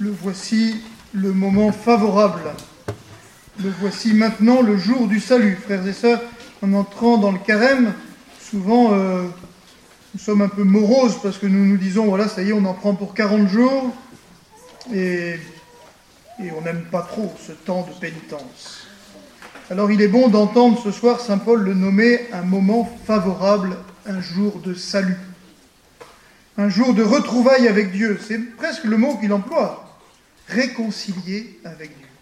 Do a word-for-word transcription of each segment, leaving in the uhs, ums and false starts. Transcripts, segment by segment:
Le voici le moment favorable. Le voici maintenant le jour du salut. Frères et sœurs, en entrant dans le carême, souvent euh, nous sommes un peu moroses parce que nous nous disons, voilà, ça y est, on en prend pour quarante jours et, et on n'aime pas trop ce temps de pénitence. Alors il est bon d'entendre ce soir saint Paul le nommer un moment favorable, un jour de salut. Un jour de retrouvailles avec Dieu, c'est presque le mot qu'il emploie, réconcilier avec Dieu.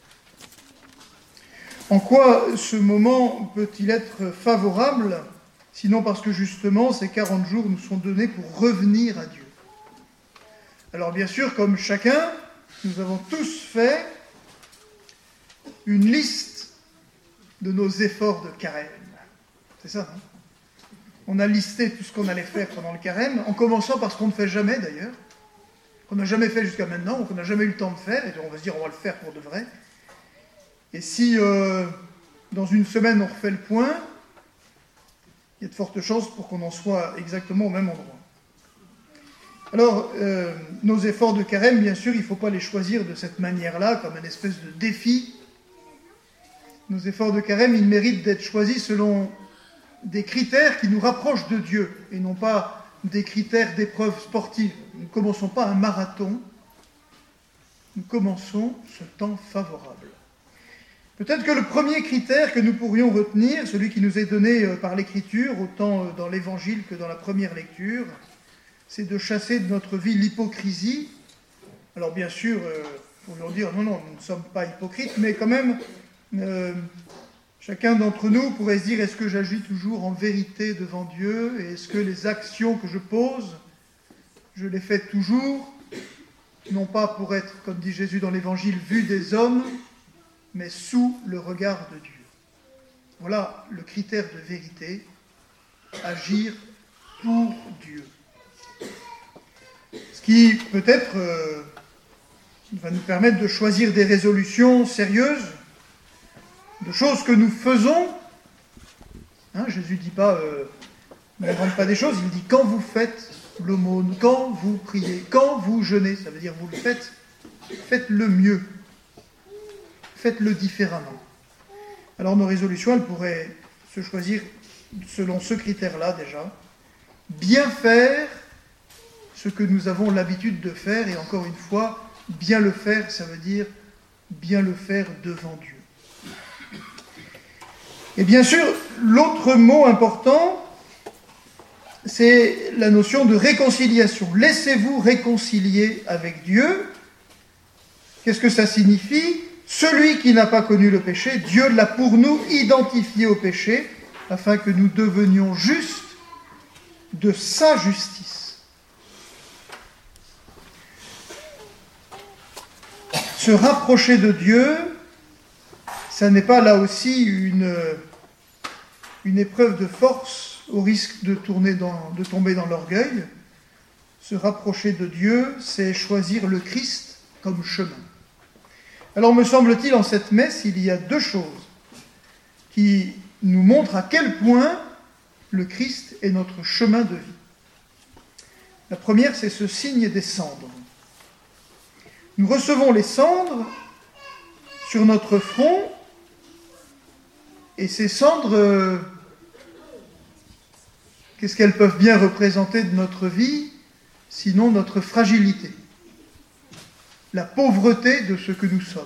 En quoi ce moment peut-il être favorable, sinon parce que justement ces quarante jours nous sont donnés pour revenir à Dieu. Alors bien sûr, comme chacun, nous avons tous fait une liste de nos efforts de carême. C'est ça, hein ? On a listé tout ce qu'on allait faire pendant le carême, en commençant par ce qu'on ne fait jamais d'ailleurs, qu'on n'a jamais fait jusqu'à maintenant, ou qu'on n'a jamais eu le temps de faire, et on va se dire on va le faire pour de vrai. Et si euh, dans une semaine on refait le point, il y a de fortes chances pour qu'on en soit exactement au même endroit. Alors, euh, nos efforts de carême, bien sûr, il ne faut pas les choisir de cette manière-là, comme une espèce de défi. Nos efforts de carême, ils méritent d'être choisis selon des critères qui nous rapprochent de Dieu, et non pas des critères d'épreuves sportives. Nous ne commençons pas un marathon, nous commençons ce temps favorable. Peut-être que le premier critère que nous pourrions retenir, celui qui nous est donné par l'Écriture, autant dans l'Évangile que dans la première lecture, c'est de chasser de notre vie l'hypocrisie. Alors bien sûr, euh, nous pourrions dire, non, non, nous ne sommes pas hypocrites, mais quand même, euh, chacun d'entre nous pourrait se dire, est-ce que j'agis toujours en vérité devant Dieu ? Et est-ce que les actions que je pose, je les fais toujours, non pas pour être, comme dit Jésus dans l'Évangile, vu des hommes, mais sous le regard de Dieu. Voilà le critère de vérité, agir pour Dieu. Ce qui peut-être euh, va nous permettre de choisir des résolutions sérieuses, de choses que nous faisons. Hein, Jésus ne dit pas euh, n'invente pas des choses, il dit quand vous faites l'aumône, quand vous priez, quand vous jeûnez, ça veut dire vous le faites, faites-le mieux. Faites-le différemment. Alors nos résolutions, elles pourraient se choisir selon ce critère-là déjà. Bien faire ce que nous avons l'habitude de faire, et encore une fois, bien le faire, ça veut dire bien le faire devant Dieu. Et bien sûr, l'autre mot important, c'est la notion de réconciliation. Laissez-vous réconcilier avec Dieu. Qu'est-ce que ça signifie ? Celui qui n'a pas connu le péché, Dieu l'a pour nous identifié au péché, afin que nous devenions justes de sa justice. Se rapprocher de Dieu, ça n'est pas là aussi une, une épreuve de force au risque de, tourner dans, de tomber dans l'orgueil. Se rapprocher de Dieu, c'est choisir le Christ comme chemin. Alors, me semble-t-il, en cette messe, il y a deux choses qui nous montrent à quel point le Christ est notre chemin de vie. La première, c'est ce signe des cendres. Nous recevons les cendres sur notre front, et ces cendres, euh, qu'est-ce qu'elles peuvent bien représenter de notre vie, sinon notre fragilité ? La pauvreté de ce que nous sommes.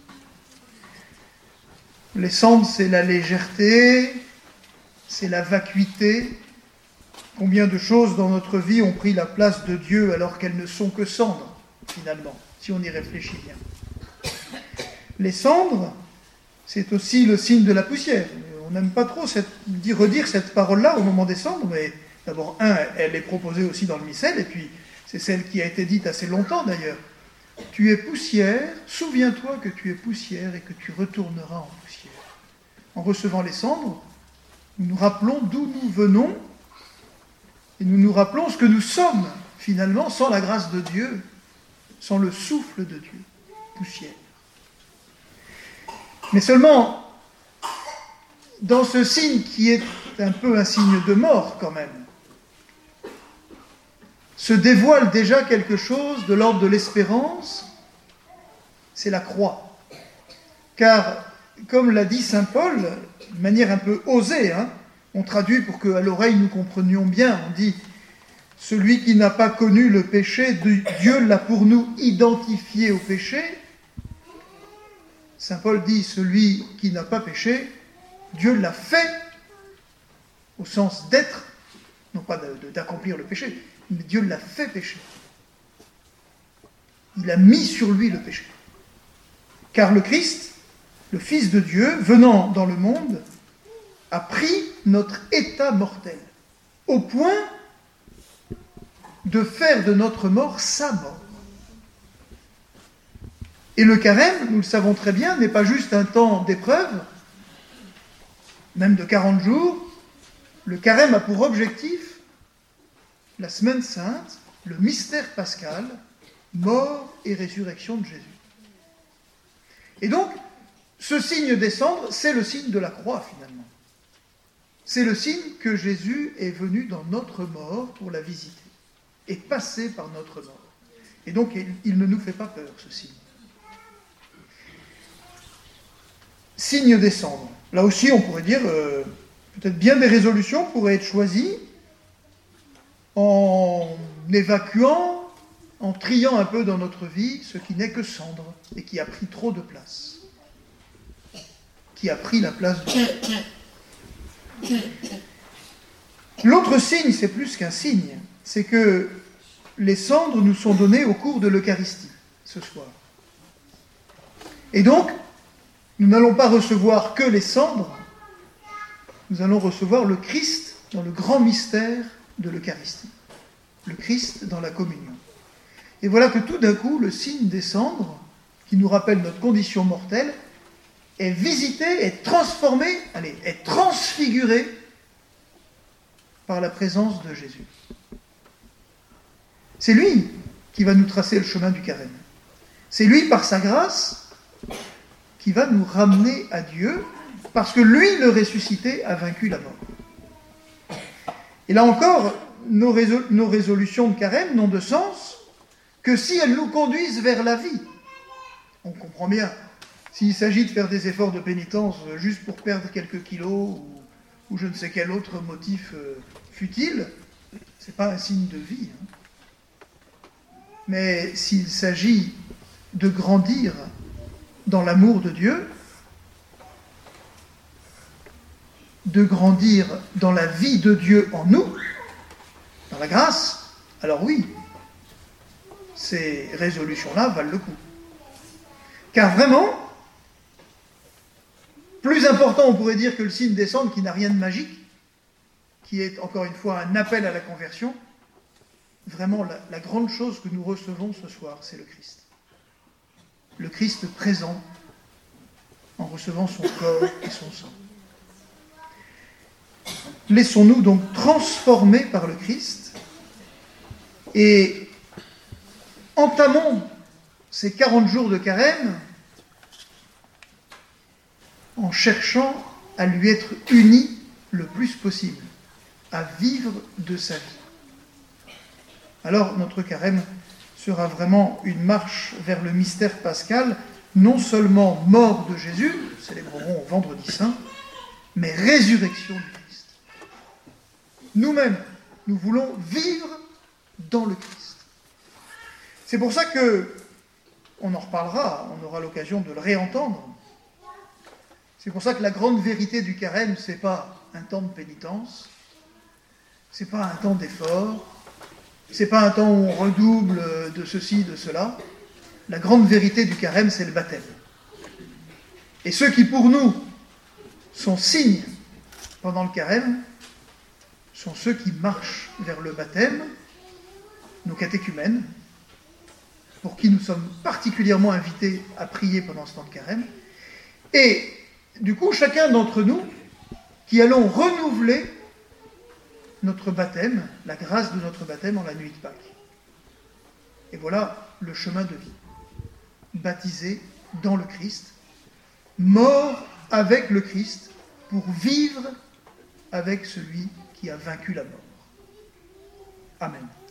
Les cendres, c'est la légèreté, c'est la vacuité. Combien de choses dans notre vie ont pris la place de Dieu alors qu'elles ne sont que cendres, finalement, si on y réfléchit bien. Les cendres, c'est aussi le signe de la poussière. On n'aime pas trop cette, dire, redire cette parole-là au moment des cendres, mais d'abord, un, elle est proposée aussi dans le missel, et puis c'est celle qui a été dite assez longtemps d'ailleurs. Tu es poussière, souviens-toi que tu es poussière et que tu retourneras en poussière. En recevant les cendres, nous nous rappelons d'où nous venons et nous nous rappelons ce que nous sommes, finalement, sans la grâce de Dieu, sans le souffle de Dieu, poussière. Mais seulement, dans ce signe qui est un peu un signe de mort quand même, se dévoile déjà quelque chose de l'ordre de l'espérance c'est la croix. Car, comme l'a dit saint Paul, de manière un peu osée, hein, on traduit pour qu'à l'oreille nous comprenions bien, on dit « Celui qui n'a pas connu le péché, Dieu l'a pour nous identifié au péché. » Saint Paul dit « Celui qui n'a pas péché, Dieu l'a fait, au sens d'être, non pas de, de, d'accomplir le péché, mais Dieu l'a fait pécher. Il a mis sur lui le péché. Car le Christ, le Fils de Dieu, venant dans le monde, a pris notre état mortel, au point de faire de notre mort sa mort. Et le carême, nous le savons très bien, n'est pas juste un temps d'épreuve, même de quarante jours. Le carême a pour objectif la semaine sainte, le mystère pascal, mort et résurrection de Jésus. Et donc, ce signe des cendres, c'est le signe de la croix, finalement. C'est le signe que Jésus est venu dans notre mort pour la visiter, et passé par notre mort. Et donc, il ne nous fait pas peur, ce signe. Signe des cendres. Là aussi, on pourrait dire, euh, peut-être bien des résolutions pourraient être choisies en évacuant, en triant un peu dans notre vie ce qui n'est que cendre et qui a pris trop de place. Qui a pris la place de Dieu. L'autre signe, c'est plus qu'un signe, c'est que les cendres nous sont données au cours de l'Eucharistie, ce soir. Et donc, nous n'allons pas recevoir que les cendres, nous allons recevoir le Christ dans le grand mystère de l'Eucharistie. Le Christ dans la communion. Et voilà que tout d'un coup, le signe des cendres, qui nous rappelle notre condition mortelle, est visité, est transformé, allez, est transfiguré par la présence de Jésus. C'est lui qui va nous tracer le chemin du carême. C'est lui, par sa grâce, qui va nous ramener à Dieu, parce que lui, le ressuscité, a vaincu la mort. Et là encore, nos, résol- nos résolutions de carême n'ont de sens que si elles nous conduisent vers la vie. On comprend bien, s'il s'agit de faire des efforts de pénitence juste pour perdre quelques kilos, ou, ou je ne sais quel autre motif euh, futile, ce n'est pas un signe de vie. Hein. Mais s'il s'agit de grandir dans l'amour de Dieu, de grandir dans la vie de Dieu en nous, dans la grâce, alors oui, ces résolutions-là valent le coup. Car vraiment, plus important, on pourrait dire, que le signe des cendres, qui n'a rien de magique, qui est encore une fois un appel à la conversion, vraiment la, la grande chose que nous recevons ce soir, c'est le Christ. Le Christ présent en recevant son corps et son sang. Laissons-nous donc transformer par le Christ et entamons ces quarante jours de carême en cherchant à lui être unis le plus possible, à vivre de sa vie. Alors notre carême sera vraiment une marche vers le mystère pascal, non seulement mort de Jésus, nous célébrerons vendredi saint, mais résurrection du Christ. Nous-mêmes, nous voulons vivre dans le Christ. C'est pour ça que, on en reparlera, on aura l'occasion de le réentendre. C'est pour ça que la grande vérité du carême, ce n'est pas un temps de pénitence, ce n'est pas un temps d'effort, ce n'est pas un temps où on redouble de ceci, de cela. La grande vérité du carême, c'est le baptême. Et ceux qui, pour nous, sont signes pendant le carême, sont ceux qui marchent vers le baptême, nos catéchumènes, pour qui nous sommes particulièrement invités à prier pendant ce temps de carême, et du coup, chacun d'entre nous, qui allons renouveler notre baptême, la grâce de notre baptême en la nuit de Pâques. Et voilà le chemin de vie. Baptisé dans le Christ, mort avec le Christ, pour vivre avec celui qui a vaincu la mort. Amen.